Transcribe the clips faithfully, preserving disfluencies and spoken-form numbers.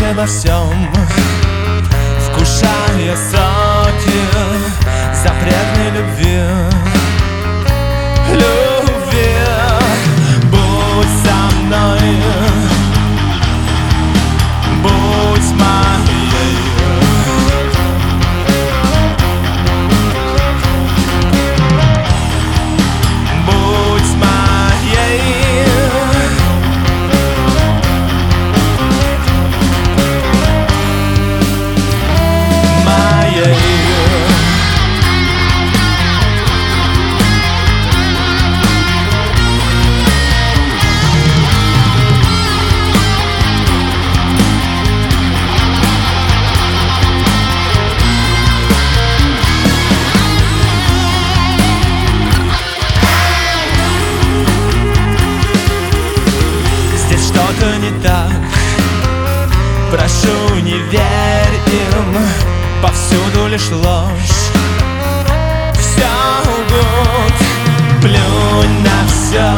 обо всем, вкушая соки запретной любви. Любви, будь со мной, будь моей. Будь моей. Моей. Что-то не так, прошу, не верь им, повсюду лишь ложь. Все лгут, плюнь на все,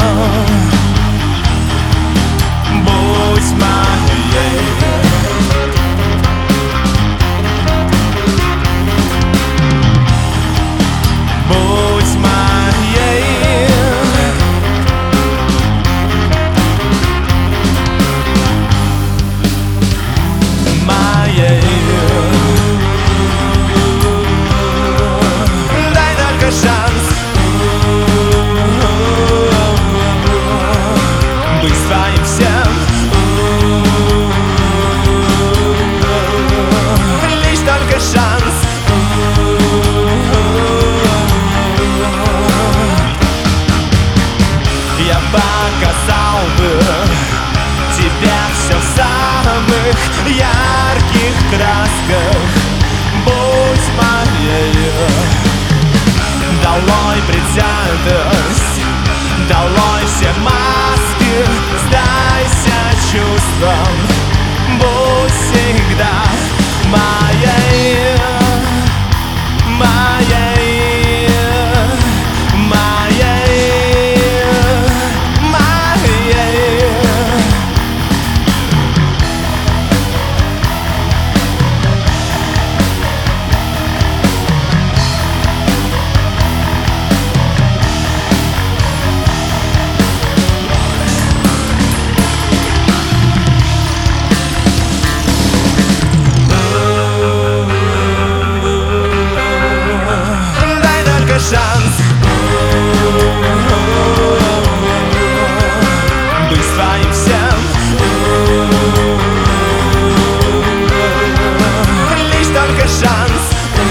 будь моей. Будь моей. Дай только шанс быть своим всем. Лишь только шанс. Я показал бы тебе все в самых ярких красках. Будь моей. Долой предвзятость, долой все маски, сдайся чувствам. Будь всегда моей. Моей. Моей. Моей. Шанс быть своим всем. Лишь только шанс.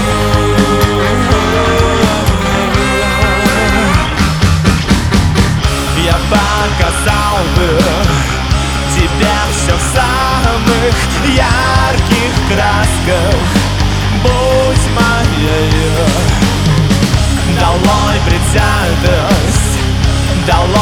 Я показал бы тебе все в самых ярких красках. Будь моей. Долой предвзятость, долой